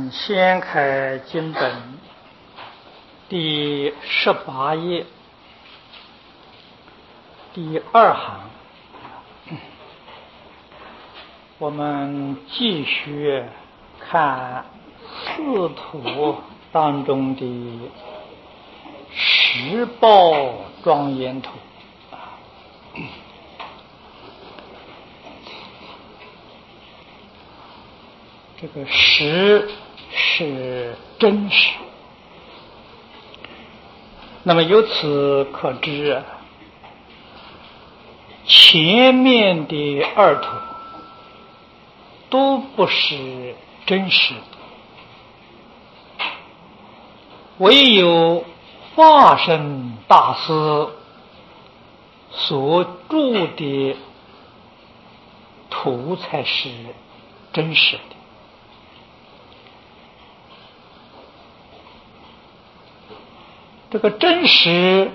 们掀开经本第18页第2行，我们继续看四图当中的十报庄严图。这个实是真实，那么由此可知，前面的二图都不是真实的，唯有化身大师所著的图才是真实的。这个真实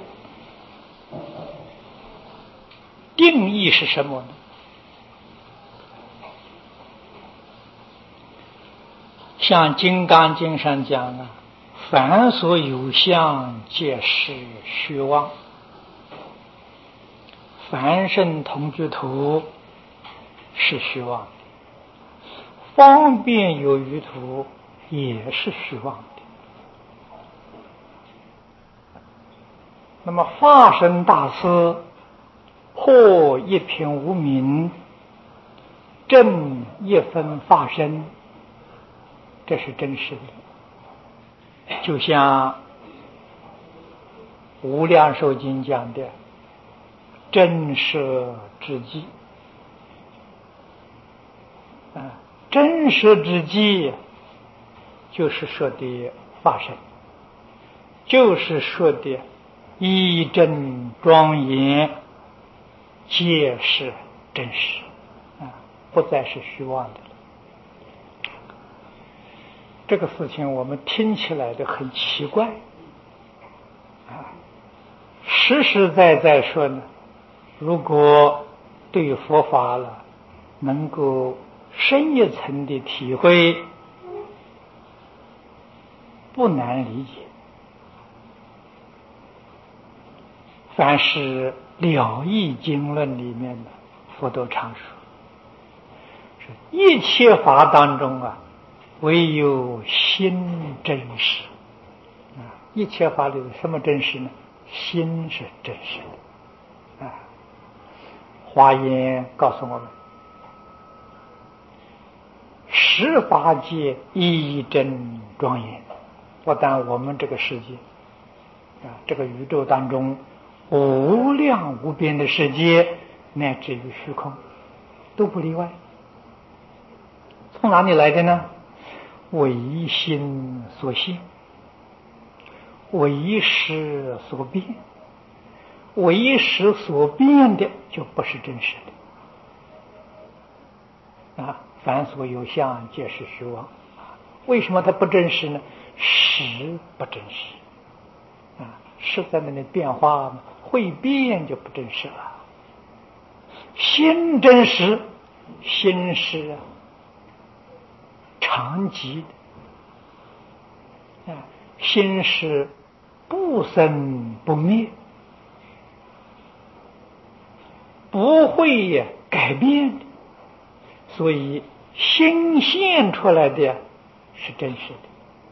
定义是什么呢？像《金刚经》上讲啊，凡所有相，皆是虚妄。凡圣同居图是虚妄的，方便有余图也是虚妄的。那么化身大师破一品无明，证一分法身，这是真实的。就像无量寿经讲的真实之际，真实之际就是说的法身，就是说的一真庄严，皆是真实，不再是虚妄的了。这个事情我们听起来的很奇怪，实实在在说呢，如果对佛法了能够深一层的体会，不难理解。凡是了义经论里面的佛都常说，是一切法当中唯有心真实。一切法里的什么真实呢？心是真实的。华严告诉我们，十法界一真庄严。不但我们这个世界这个宇宙当中无量无边的世界，乃至于虚空都不例外。从哪里来的呢？唯心所现，唯识所变，唯识所变的就不是真实的。凡所有相，皆是虚妄。为什么它不真实呢？识不真实，识在那里变化嘛，会变就不真实了。心真实，心是常寂的，心是不生不灭，不会改变的，所以心现出来的是真实的。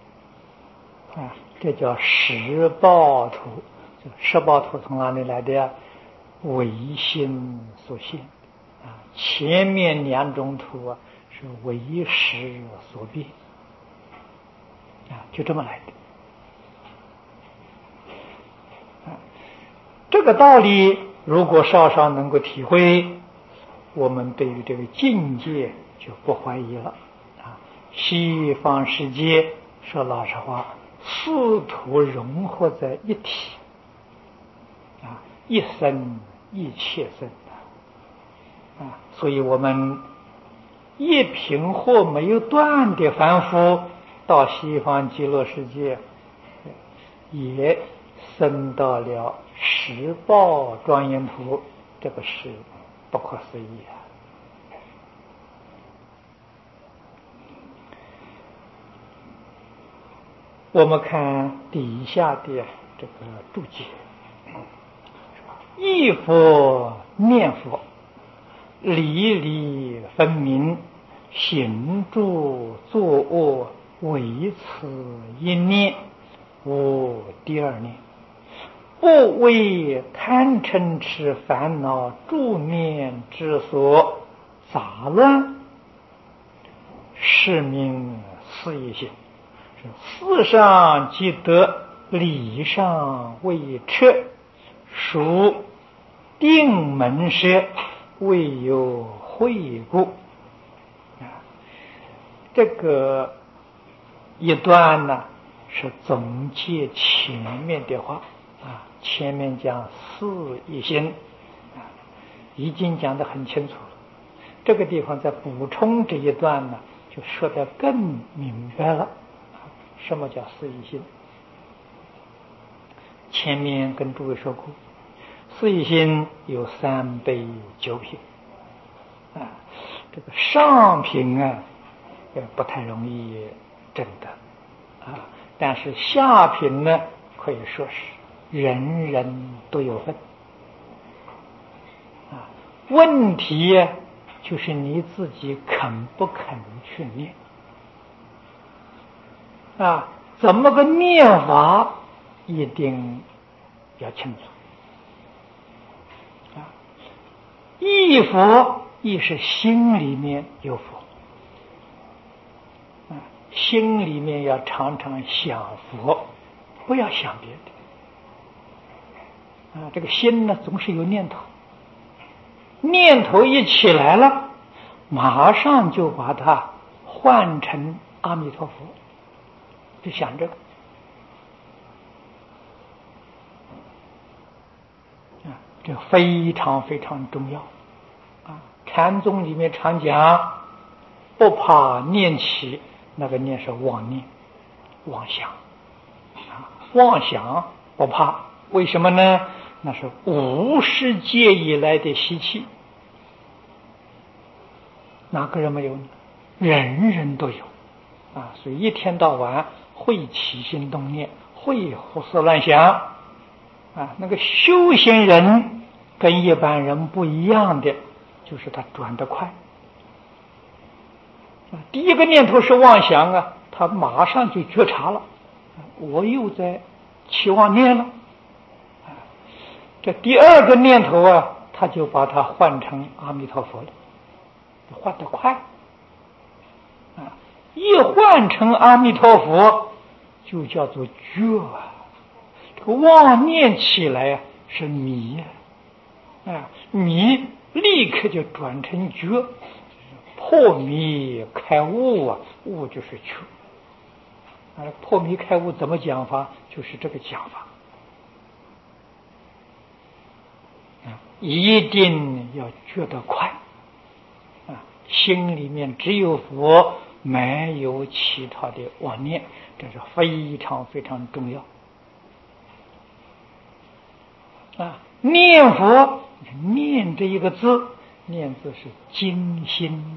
这叫十报图。十报图从哪里来的呀？唯心所现。前面两种图是唯识所变，就这么来的。这个道理如果稍稍能够体会，我们对于这个境界就不怀疑了。西方世界说老实话，四图融合在一体，一生一切生，所以我们一品或没有断的凡夫到西方极乐世界，也升到了十报庄严图，这个是不可思议啊！ 我们看底下的这个注解：忆佛念佛，离离分明，行住坐卧唯此一念，无第二念。不为贪嗔痴烦恼诸念之所杂乱，是名四一心。事上即得，理上未彻，属定门舍，未有慧故。这个一段呢，是总结前面的话啊。前面讲四一心啊，已经讲得很清楚了。这个地方再补充这一段呢，就说得更明白了。什么叫四一心？前面跟诸位说过，四一心有三杯九品啊，这个上品啊，不太容易证得啊，但是下品呢，可以说是人人都有份啊。问题就是你自己肯不肯去念啊？怎么个念法，一定要清楚啊。忆佛，亦是心里面有佛啊，心里面要常常想佛，不要想别的啊。这个心呢，总是有念头，念头一起来了，马上就把它换成阿弥陀佛，就想这个啊，这非常非常重要啊。禅宗里面常讲，不怕念起，那个念是妄念、妄想啊，妄想不怕，为什么呢？那是无世界以来的习气，哪个人没有呢？人人都有啊，所以一天到晚会起心动念，会胡思乱想啊。那个修行人跟一般人不一样的，就是他转得快啊。第一个念头是妄想啊，他马上就觉察了，我又在起妄念了。这第二个念头啊，他就把它换成阿弥陀佛了，换得快啊！一换成阿弥陀佛，就叫做觉啊。这个妄念起来啊，是迷啊，迷立刻就转成觉，破迷开悟啊，悟就是觉啊。破迷开悟怎么讲法？就是这个讲法。一定要觉得快啊！心里面只有佛，没有其他的妄念，这是非常非常重要啊！念佛，念这一个字，念字是精心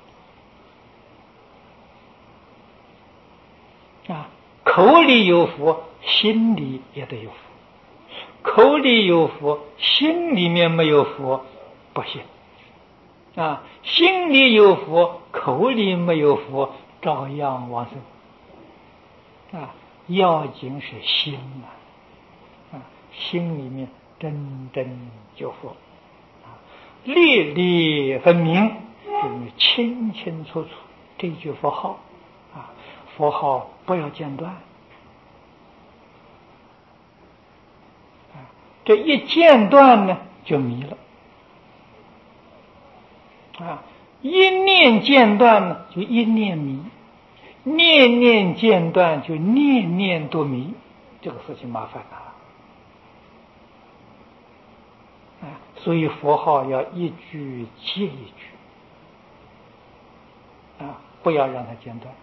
啊！口里有佛，心里也得有佛。口里有佛，心里面没有佛，不行啊！心里有佛，口里没有佛，照样往生啊！要紧是心啊，心里面真正有佛啊，粒粒分明，就是清清楚楚。这句佛号啊，佛号不要间断。这一间断呢，就迷了啊！一念间断呢，就一念迷；念念间断，就念念都迷。这个事情麻烦啊！所以佛号要一句接一句啊，不要让它间断。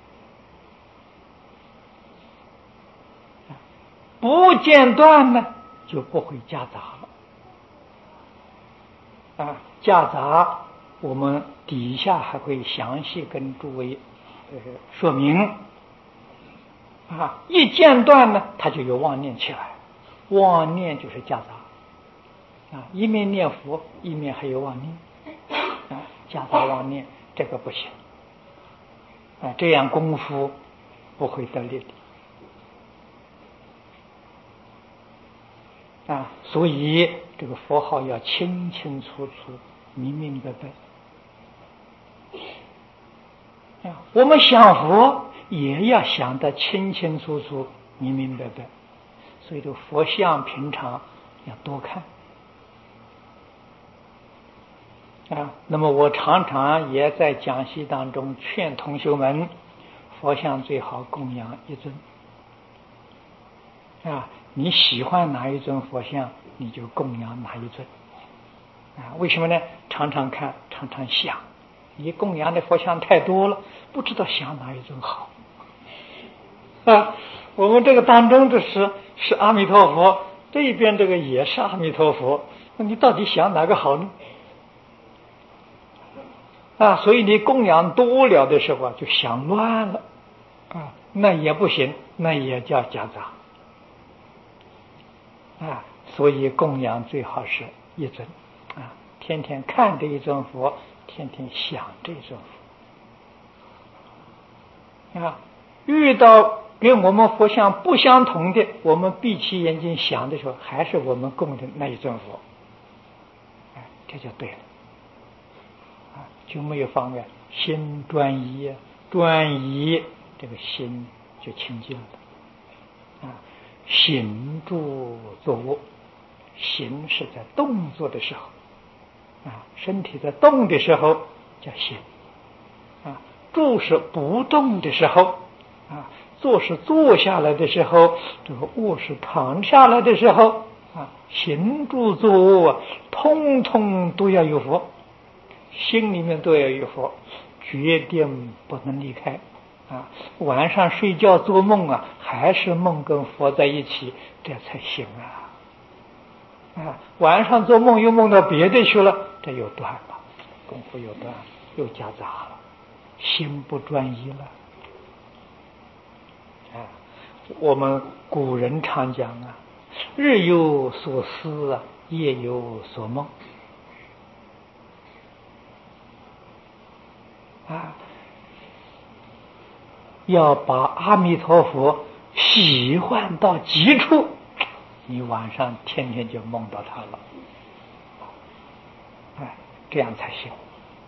不间断呢，就不会夹杂了啊！夹杂，我们底下还会详细跟诸位说明一间断呢，他就有妄念起来，妄念就是夹杂一面念佛，一面还有妄念夹杂妄念，这个不行这样功夫不会得力的所以这个佛号要清清楚楚、明明白白我们想佛也要想得清清楚楚、明明白白，所以这佛像平常要多看那么我常常也在讲习当中劝同学们，佛像最好供养一尊你喜欢哪一尊佛像，你就供养哪一尊为什么呢？常常看，常常想，你供养的佛像太多了，不知道想哪一尊好我们这个当中的是阿弥陀佛，这边这个也是阿弥陀佛，那你到底想哪个好呢？所以你供养多了的时候就想乱了那也不行，那也叫夹杂所以供养最好是一尊天天看这一尊佛，天天想这一尊佛遇到跟我们佛像不相同的，我们闭起眼睛想的时候，还是我们供的那一尊佛这就对了就没有妨碍，心专一专一，这个心就清净了行住坐卧，行是在动作的时候身体在动的时候叫行住是不动的时候坐是坐下来的时候，这个卧是躺下来的时候行住坐卧通通都要有佛，心里面都要有佛，决定不能离开晚上睡觉做梦还是梦跟佛在一起，这才行晚上做梦又梦到别的去了，这又断了，功夫又断，又夹杂了，心不专一了我们古人常讲日有所思夜有所梦要把阿弥陀佛喜欢到极处，你晚上天天就梦到他了这样才行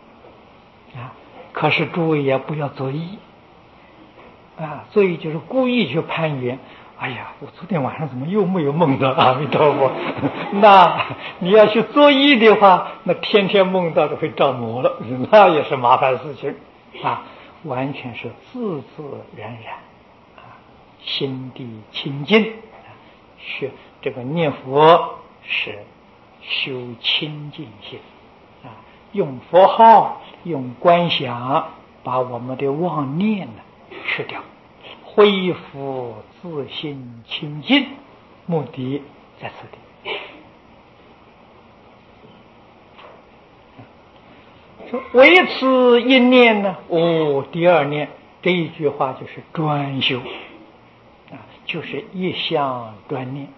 可是诸位也不要作意作意就是故意去攀缘，哎呀，我昨天晚上怎么又没有梦到阿弥陀佛那你要去作意的话，那天天梦到就会着魔了，那也是麻烦事情完全是自自然然心地清净学这个念佛是修清净心用佛号用观想把我们的妄念去掉，恢复自心清净，目的在此地为此一念呢第二念，这一句话就是专修就是一向专念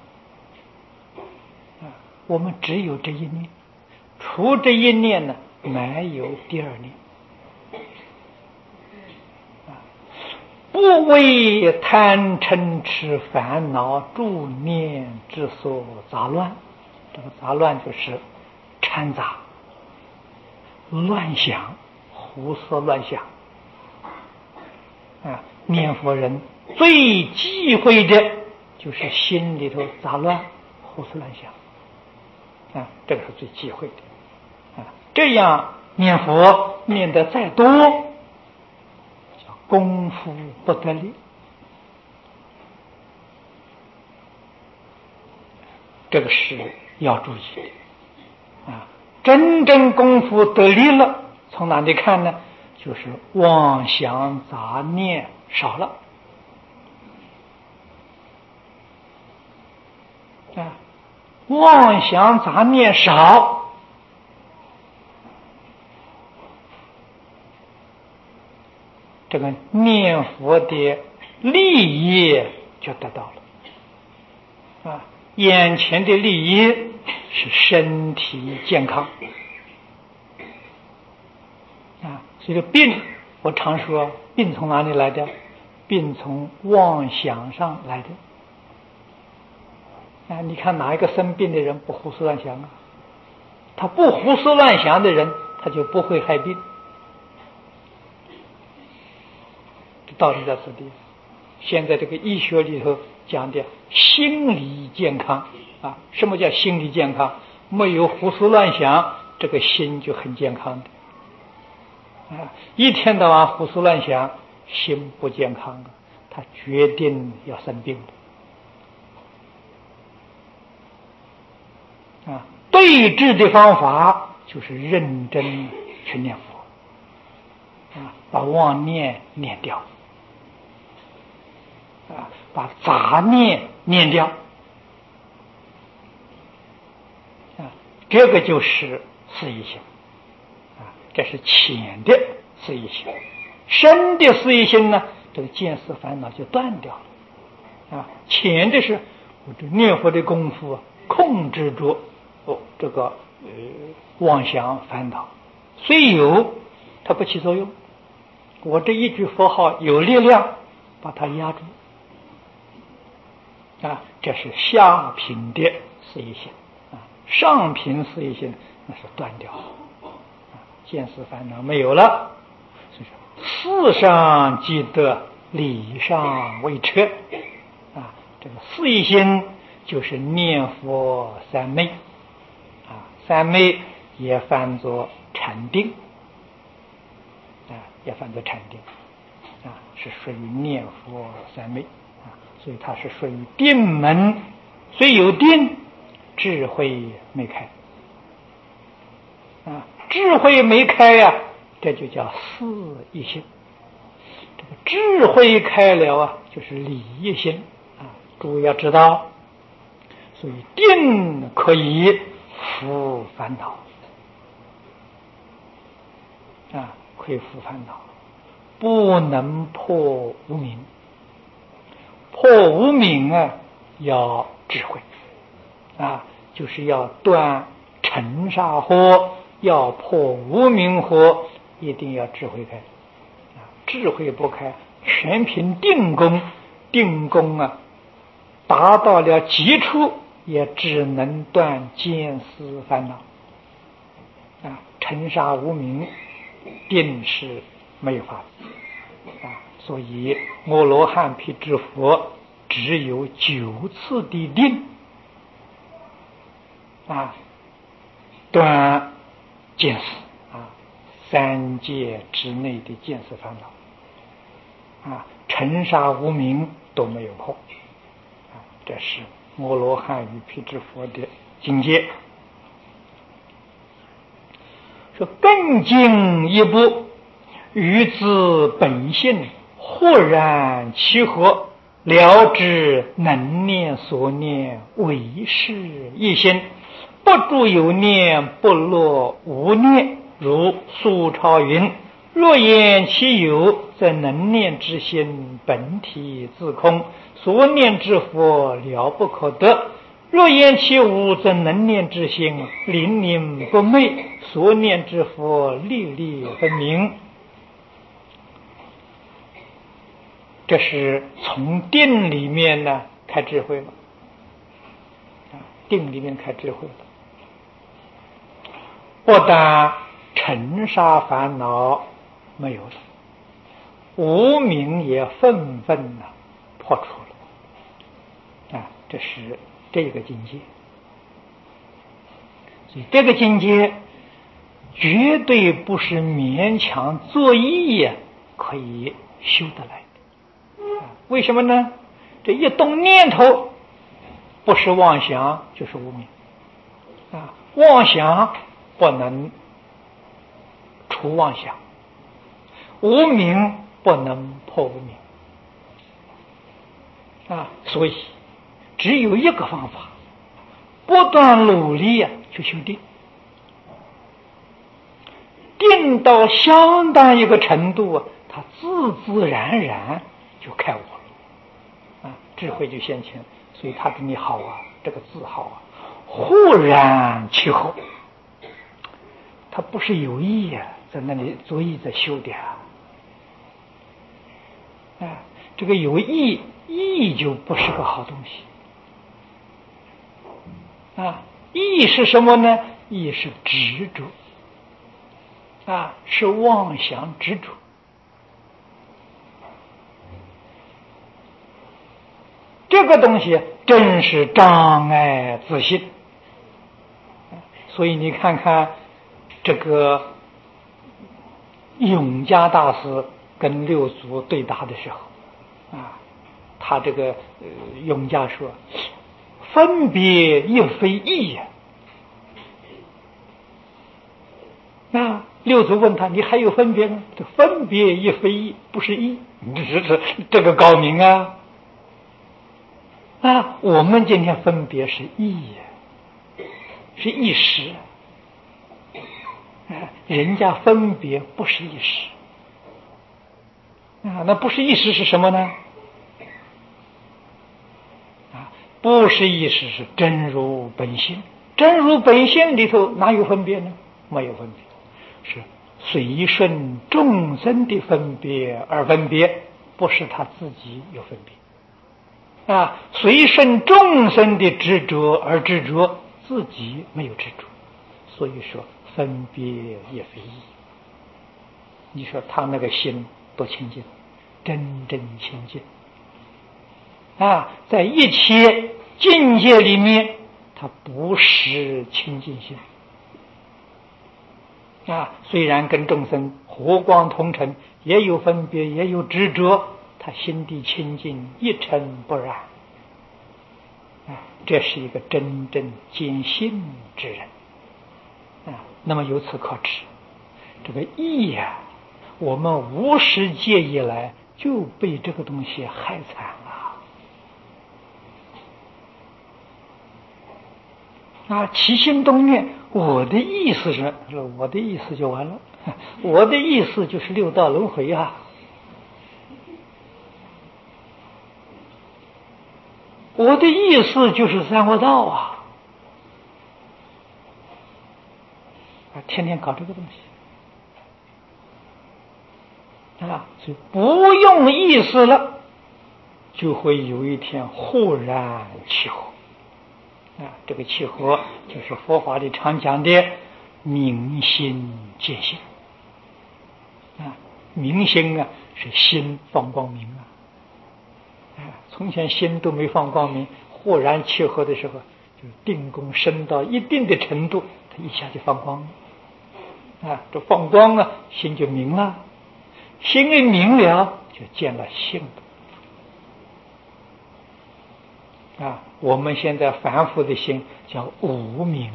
我们只有这一念，除这一念呢没有第二念不为贪嗔痴烦恼诸念之所杂乱，这个杂乱就是掺杂乱想，胡思乱想念佛人最忌讳的就是心里头杂乱胡思乱想这个是最忌讳的这样念佛念得再多，叫功夫不得力，这个是要注意的真正功夫得力了，从哪里看呢？就是妄想杂念少了妄想杂念少，这个念佛的利益就得到了啊！眼前的利益是身体健康啊，所以说病，我常说病从哪里来的？病从妄想上来的啊！你看哪一个生病的人不胡思乱想啊？他不胡思乱想的人，他就不会害病。道理在此地。现在这个医学里头讲的心理健康啊，什么叫心理健康？没有胡思乱想，这个心就很健康的啊。一天到晚胡思乱想，心不健康的，他决定要生病的啊。对治的方法就是认真去念佛啊，把妄念念掉啊，把杂念念掉啊，这个就是事业心啊，这是浅的事业心。深的事业心呢，这个见思烦恼就断掉了啊。浅的是我这念佛的功夫啊，控制住这个妄想烦恼，虽有它不起作用，我这一句佛号有力量把它压住啊，这是下品的事业心啊。上品事业心那是断掉啊，见思烦恼没有了，所以说事上即得，理上为彻啊。这个事业心就是念佛三昧啊，三昧也翻作禅定啊，也翻作禅定啊，是属于念佛三昧啊，所以它是属于定门，虽有定，智慧没开啊，智慧没开呀，这就叫事业心。这个智慧开了啊，就是理业心啊。诸位要知道，所以定可以伏烦恼啊，可以伏烦恼，不能破无明。破无明啊，要智慧啊，就是要断尘沙惑，要破无明惑，一定要智慧开啊。智慧不开，全凭定功，定功啊达到了极处，也只能断见思烦恼啊。尘沙无明定是没有法的啊。所以阿罗汉辟支佛只有9次的定啊，断见思啊，3界之内的见思烦恼啊，尘沙无明都没有破啊，这是阿罗汉与辟支佛的境界。说更进一步，于自本性豁然其合，了知能念所念为是一心，不住有念，不落无念。如苏超云：若言其有，则能念之心本体自空，所念之佛了不可得；若言其无，则能念之心灵灵不昧，所念之佛历历分明。这是从定里面呢开智慧了啊，定里面开智慧了，不但尘沙烦恼没有了，无明也纷纷破除了啊，这是这个境界。所以这个境界绝对不是勉强作意可以修得来的啊。为什么呢？这一动念头，不是妄想就是无明啊。妄想不能除妄想，无明不能破无明啊。所以只有一个方法，不断努力去修定，定到相当一个程度它自自然然就开悟了智慧就现前，所以他比你好啊，这个字好啊，忽然其后，他不是有意啊，在那里作意在修的这个有意，意就不是个好东西意是什么呢？意是执着是妄想执着。这个东西真是障碍自信，所以你看看这个永嘉大师跟六祖对答的时候他这个永嘉说，分别亦非义六祖问他，你还有分别吗？分别亦非义，不是义，这个高明我们今天分别是义是一时人家分别不是一时那不是一时是什么呢？不是一时是真如本性，真如本性里头哪有分别呢？没有分别，是随顺众生的分别而分别，不是他自己有分别随顺众生的执着而执着，自己没有执着，所以说分别也非义。你说他那个心多清净，真正清净在一切境界里面，他不是清净心虽然跟众生和光同尘，也有分别，也有执着，他心地清净，一尘不染这是一个真正见性之人那么由此可知，这个义我们无始界以来就被这个东西害惨了起心动念，我的意思是，我的意思就完了，我的意思就是六道轮回我的意思就是三恶道天天搞这个东西所以不用意思了，就会有一天忽然起火这个起火就是佛法里常讲的明心见性明心是心放光明从前心都没放光明，忽然起火的时候，就定功升到一定的程度，它一下就放光了这放光心就明了，心一明了就见了性我们现在凡夫的心叫无明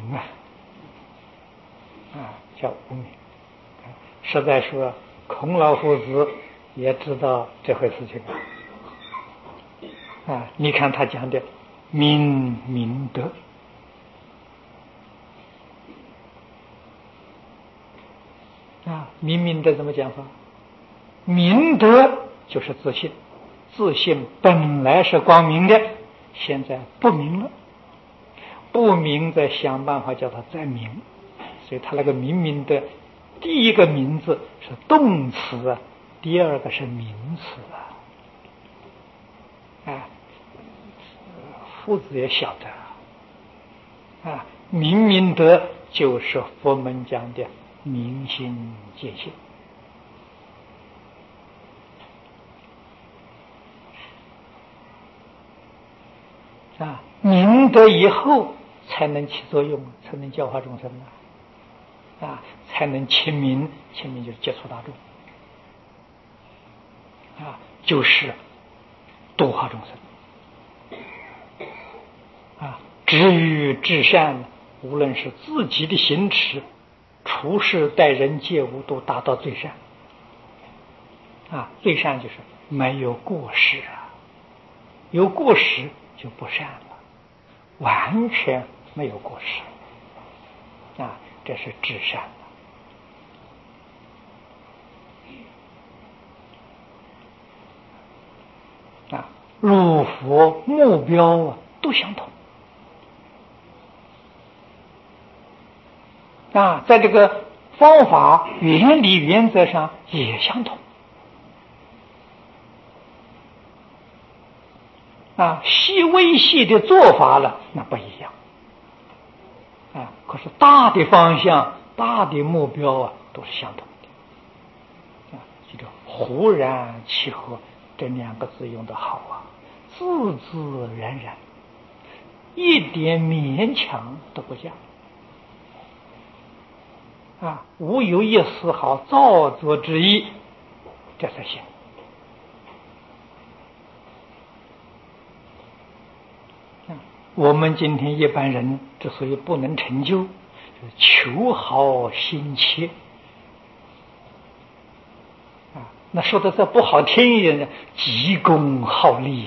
叫无明实在说孔老夫子也知道这回事情你看他讲的明明德明明德怎么讲法？明德就是自信，自信本来是光明的，现在不明了，不明的想办法叫它再明，所以他那个明明德，第一个名字是动词第二个是名词夫子也晓得明明德就是佛门讲的明心见性明德以后才能起作用，才能教化众生才能亲民，亲民就是接触大众就是度化众生至于至善，无论是自己的行持、处事待人接物都达到最善最善就是没有过失有过失就不善了，完全没有过失这是至善入佛目标都相同在这个方法原理原则上也相同细微细的做法了那不一样可是大的方向大的目标都是相同的这个忽然契合这2个字用得好自自然然，一点勉强都不加无有一丝毫造作之意，这才行我们今天一般人之所以不能成就，就是求好心切那说的再不好听一点，急功好利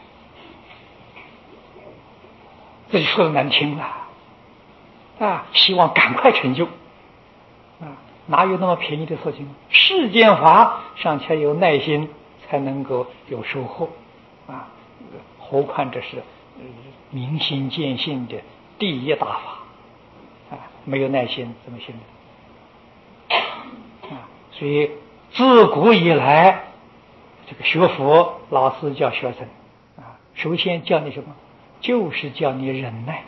这就说的难听了希望赶快成就哪有那么便宜的事情？世间法尚且有耐心才能够有收获何况这是明心见性的第一大法没有耐心怎么行所以自古以来这个学佛老师教学生首先教你什么？就是教你忍耐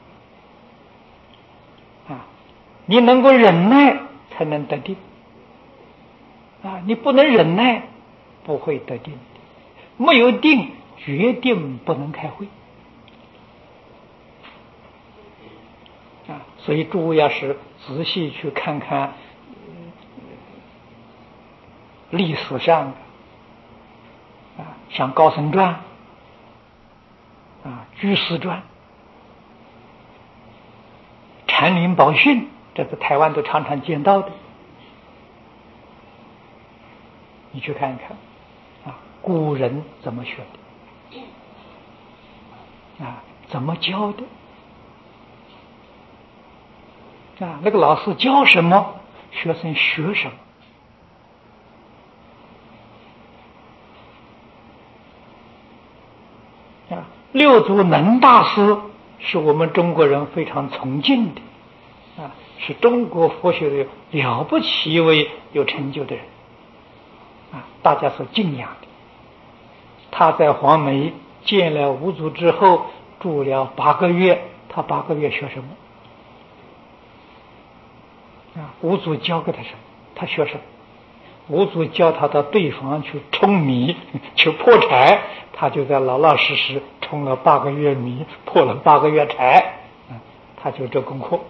你能够忍耐才能得定你不能忍耐不会得定没有定决定不能开会所以诸位要是仔细去看看历史上像高僧传居士传禅林宝训，这在台湾都常常见到的你去看一看古人怎么学的怎么教的那个老师教什么学生学什么六祖能大师是我们中国人非常崇敬的是中国佛学的了不起一位有成就的人大家所敬仰的他在黄梅见了五祖之后住了8个月他8个月学什么五祖教给他什么他学什么五祖教他到对方去舂米去破柴他就在老老实实冲了8个月米破了8个月柴他就这功课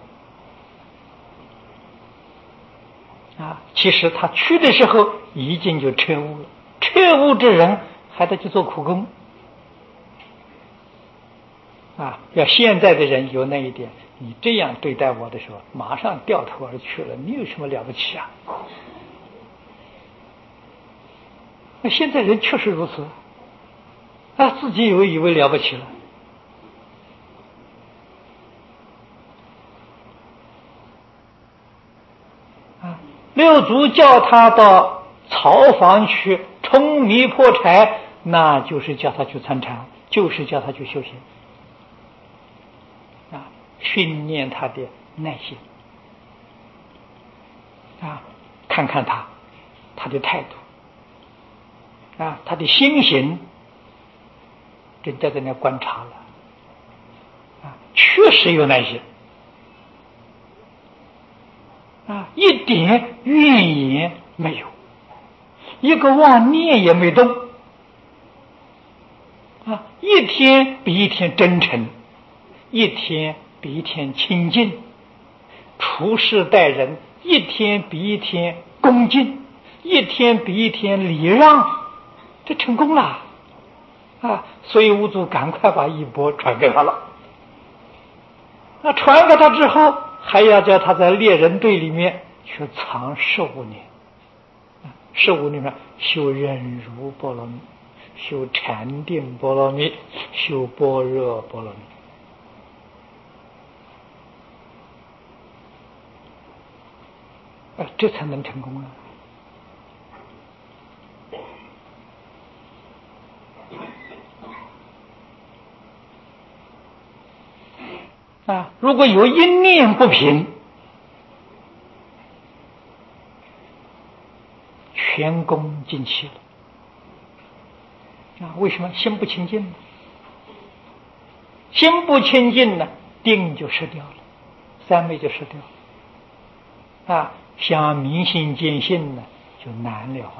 其实他去的时候已经就彻悟了彻悟之人还得去做苦工要现在的人有那一点你这样对待我的时候马上掉头而去了你有什么了不起那现在人确实如此自己以为了不起了六祖叫他到草房去舂米破柴那就是叫他去参禅就是叫他去修行训练他的耐心看看他的态度他的心行人家在那观察了确实有耐心一点怨言没有一个妄念也没动一天比一天真诚一天比一天亲近处事待人一天比一天恭敬一天比一天礼让这成功了所以五祖赶快把衣钵传给他了传给他之后还要叫他在猎人队里面去藏15年15年修忍辱波罗蜜修禅定波罗蜜修般若波罗蜜这才能成功如果有一念不平，全功尽弃了。为什么？心不清净呢？心不清净呢，定就失掉了，三昧就失掉了。想明心见性呢，就难了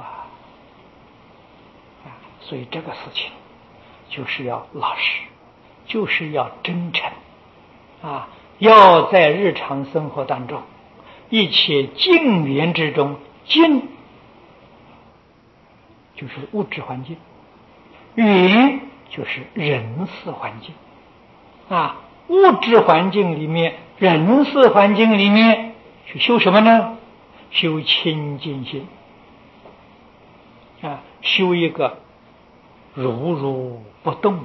所以这个事情就是要老实，就是要真诚要在日常生活当中，一切境缘之中，境就是物质环境，缘就是人事环境物质环境里面，人事环境里面去修什么呢？修清净心修一个如如不动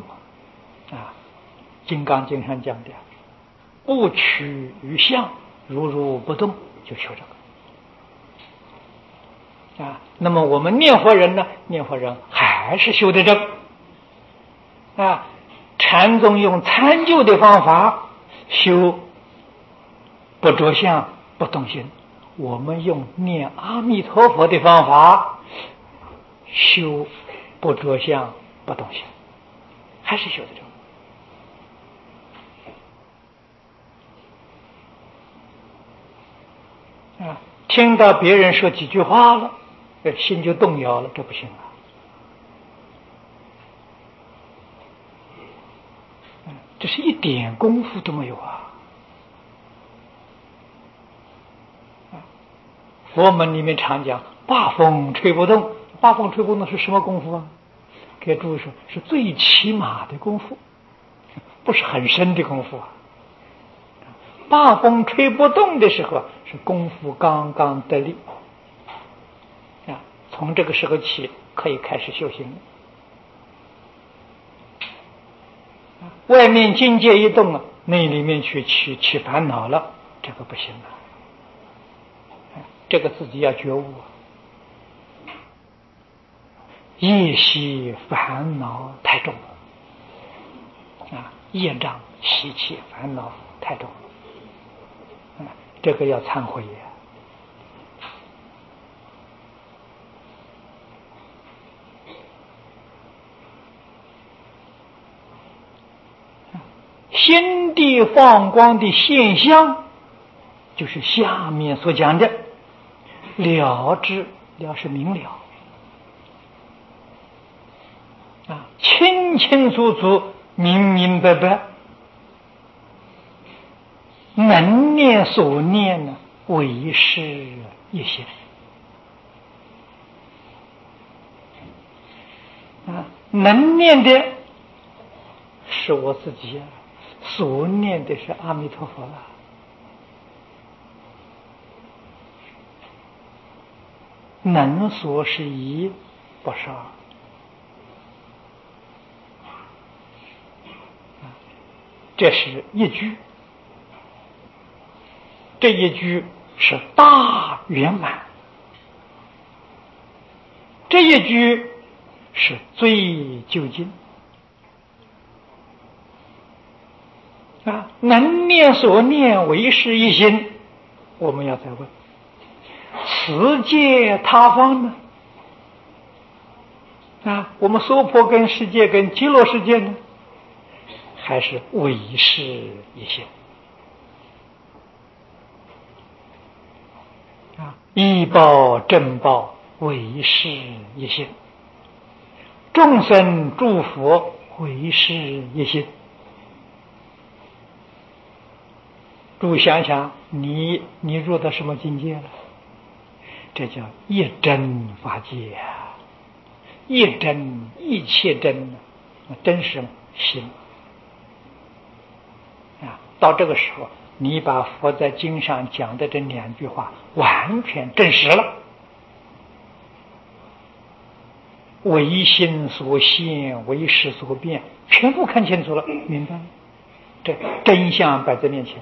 金刚经上讲的不取于相，如如不动，就修这个那么我们念佛人呢，念佛人还是修的这个禅宗用参究的方法修不着相不动心，我们用念阿弥陀佛的方法修不着相不动心，还是修的这个听到别人说几句话了，心就动摇了，这不行这是一点功夫都没有佛门里面常讲八风吹不动，八风吹不动是什么功夫给诸位说，是最起码的功夫，不是很深的功夫八风吹不动的时候是功夫刚刚得力从这个时候起可以开始修行外面境界一动那里面去起烦恼了，这个不行这个自己要觉悟业习烦恼太重业障习气烦恼太重这个要忏悔心地放光的现象，就是下面所讲的了知，了是明了清清楚楚明明白白，能念所念呢，为是一心能念的是我自己所念的是阿弥陀佛能所是一，不是二这是一句，这一句是大圆满，这一句是最究竟能念所念为是一心，我们要再问此界他方呢我们娑婆跟世界跟极乐世界呢，还是为是一心依报正报为是一心，众生诸佛为是一心。诸位想想，你入到什么境界了？这叫一真法界一真一切真真是心到这个时候，你把佛在经上讲的这两句话完全证实了，为心所现，为识所变，全部看清楚了，明白了，这真相摆在面前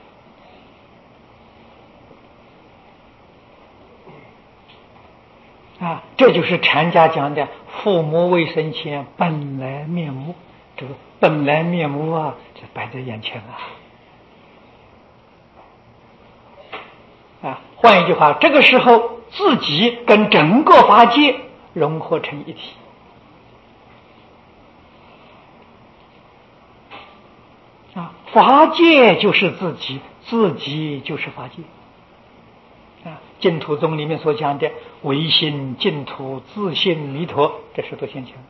这就是禅家讲的父母未生前本来面目，这个本来面目就摆在眼前换一句话，这个时候自己跟整个法界融合成一体。法界就是自己，自己就是法界。净土宗里面所讲的唯心净土自性弥陀，这是多现前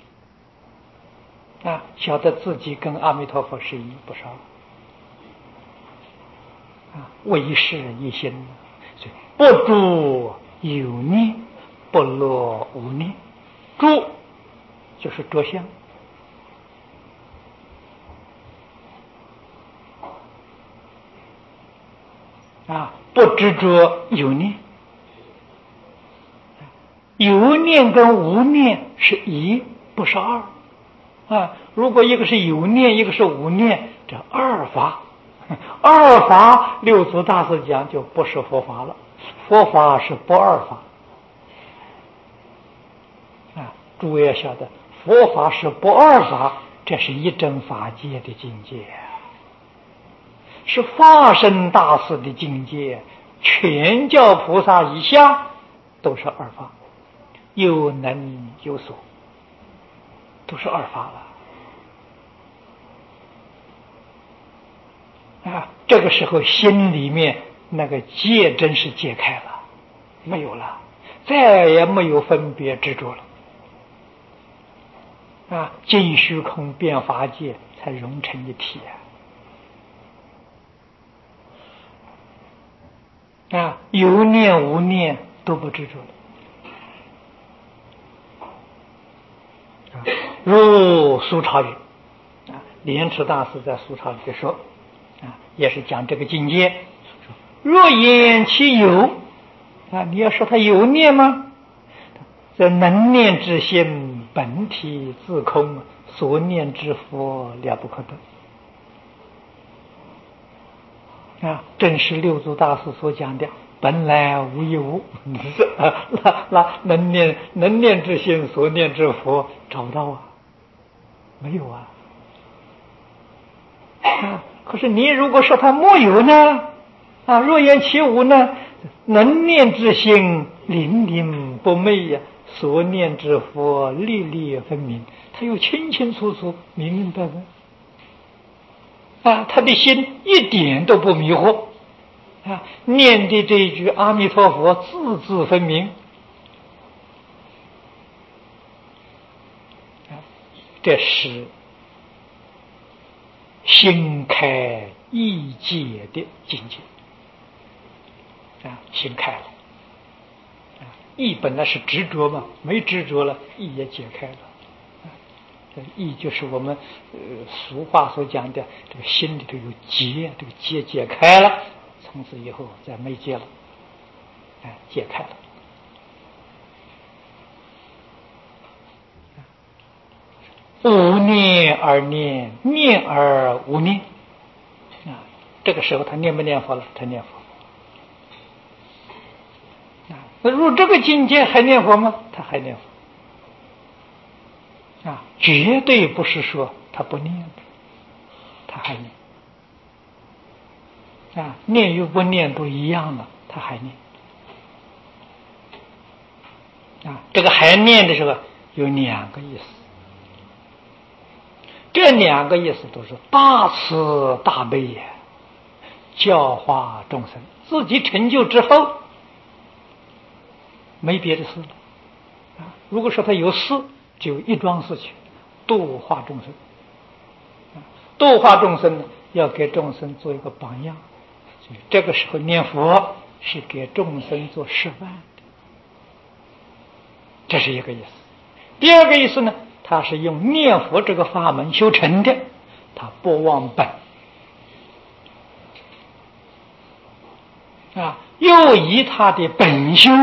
晓得自己跟阿弥陀佛是一不是二唯是一心，所以不住有念，不落无念。住就是着相，不执着有念。有念跟无念是一，不是二如果一个是有念，一个是无念，这二法，二法六祖大师讲就不是佛法了。佛法是不二法诸位要晓得，佛法是不二法，这是一真法界的境界，是法身大士的境界。全教菩萨以下都是二法，有能有所，都是二法了这个时候心里面那个结真是解开了，没有了，再也没有分别执着了尽虚空变法界才融成一体有念无念都不执着了如苏超云莲池大师在苏超里说也是讲这个境界，若言其有你要说他有念吗？这能念之心本体自空，所念之佛了不可得正是六祖大师所讲的本来无一物那能念之心所念之佛找不到没有可是你如果说他没有呢若言其无呢，能念之心灵灵不昧所念之佛历历分明，他又清清楚楚明明白白他的心一点都不迷惑念的这一句阿弥陀佛字字分明这是心开意解的境界心开了意本来是执着嘛，没执着了，意也解开了意就是我们俗话所讲的这个心里头有结，这个结解开了，从此以后再没结了解开了无念而念，念而无念这个时候他念不念佛了？他念佛那入这个境界还念佛吗？他还念佛绝对不是说他不念他还念念与不念都一样了，他还念这个还念的时候有两个意思，这两个意思都是大慈大悲教化众生，自己成就之后没别的事了如果说他有事，只有一桩事情，度化众生度化众生呢，要给众生做一个榜样，所以这个时候念佛是给众生做示范的，这是一个意思。第二个意思呢，他是用念佛这个法门修成的，他不忘本又以他的本修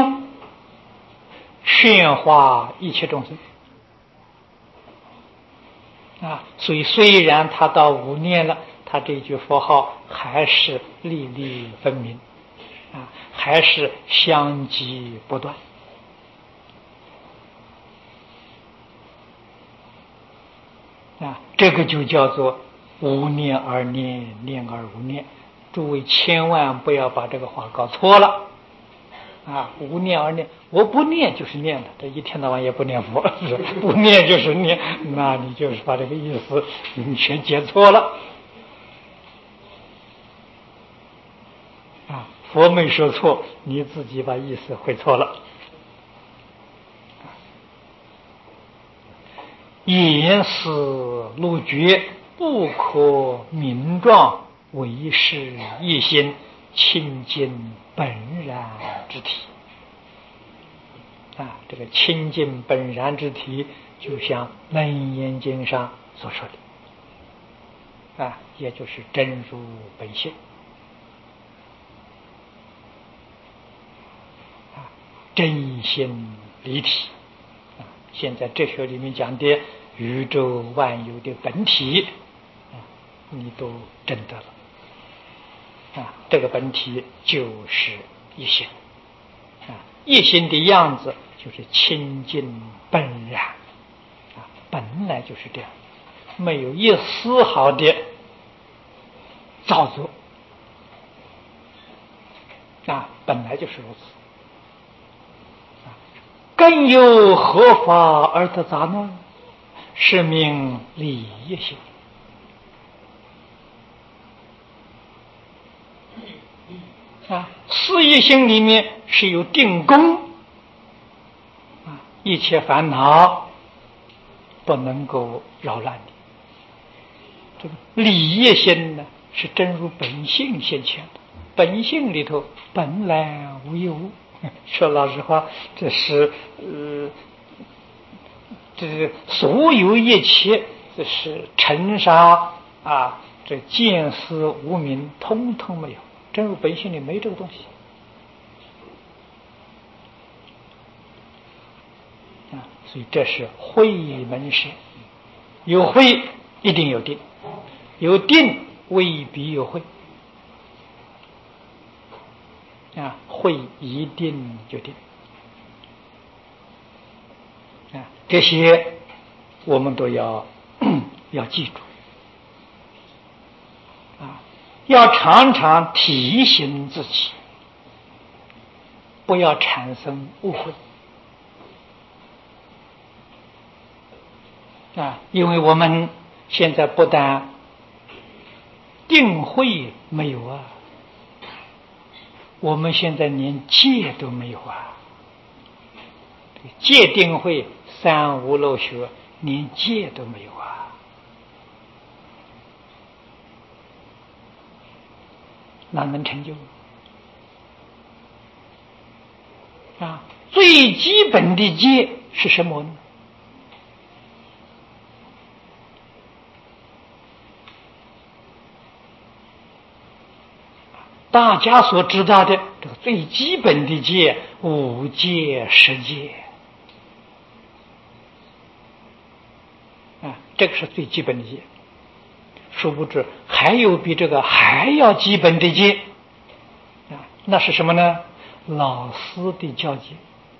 劝化一切众生所以虽然他到无念了，他这句佛号还是历历分明还是相继不断这个就叫做无念而念，念而无念。诸位千万不要把这个话搞错了无念而念，我不念就是念的，这一天到晚也不念佛，不念就是念，那你就是把这个意思你全解错了。佛没说错，你自己把意思会错了。言思路觉，不可名状，唯是一心，清净本然之体。这个清净本然之体，就像《楞严经》上所说的，也就是真如本性。真心离体，现在哲学里面讲的宇宙万有的本体，你都证得了。这个本体就是一心，一心的样子就是清净本然，本来就是这样，没有一丝毫的造作，本来就是如此。更有何法而得杂呢？是名理业性。事业性里面是有定功，一切烦恼不能够扰乱的。这个理业性呢，是真如本性现前的，本性里头本来无一物。说老实话，这是这所有一切，这是尘沙这见思无明，通通没有，真如本性里没这个东西。所以这是慧门事，有慧一定有定，有定未必有慧。慧一定就定，这些我们都要记住，要常常提醒自己，不要产生误会。因为我们现在不但定慧没有我们现在连戒都没有戒定慧三无漏学连戒都没有哪能成就最基本的戒是什么呢？大家所知道的这个最基本的戒，五戒十戒这个是最基本的戒。殊不知还有比这个还要基本的戒那是什么呢？老师的教戒。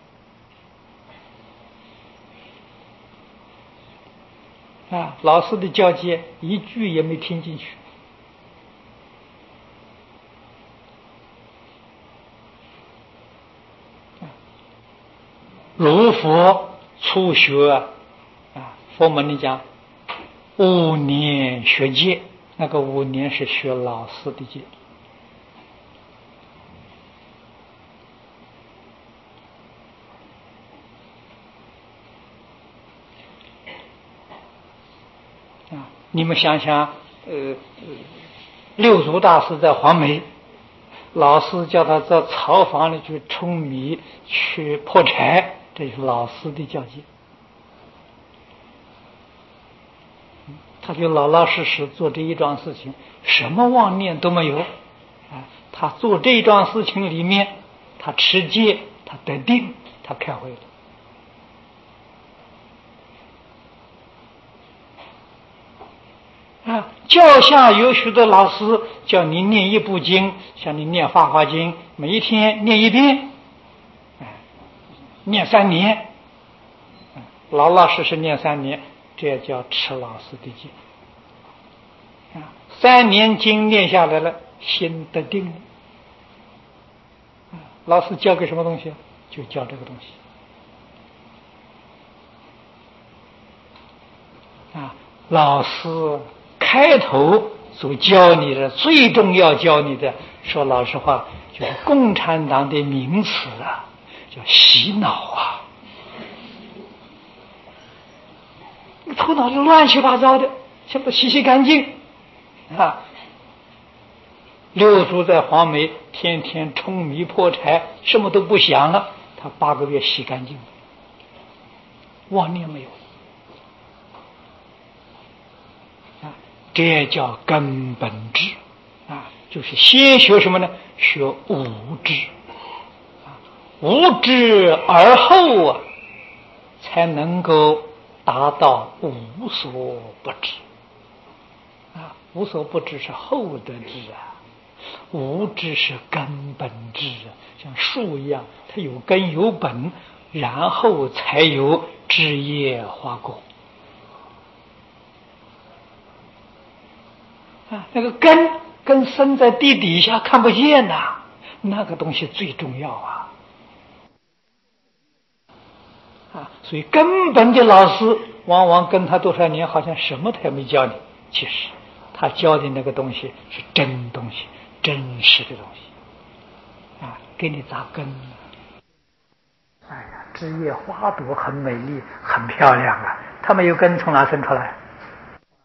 老师的教戒一句也没听进去。如佛初学佛门里讲5年学戒，那个5年是学老师的戒。你们想想六祖大师在黄梅，老师叫他到草房里去舂米去破柴，这是老师的教戒。他就老老实实做这一桩事情，什么妄念都没有他做这一桩事情里面，他持戒，他得定，他开会了。教下有许多老师叫你念一部经，像你念《法华经》，每一天念一遍，念3年，老老实实念3年，这叫持老师的戒。3年经念下来了，心得定了。 老师教给什么东西？就教这个东西。老师开头所教你的最重要教你的，说老实话，就是共产党的名词叫洗脑你头脑就乱七八糟的，全部洗干净六祖在黄梅天天冲迷破柴，什么都不想了，他8个月洗干净了，妄念没有这叫根本智就是先学什么呢？学无知无知而后才能够达到无所不知无所不知是后得知无知是根本智像树一样，它有根有本，然后才有枝叶花果那个根深在地底下看不见那个东西最重要所以根本的老师往往跟他多少年，好像什么他也没教你，其实他教的那个东西是真东西，真实的东西给你扎根枝叶花朵很美丽很漂亮它没有根从哪生出来？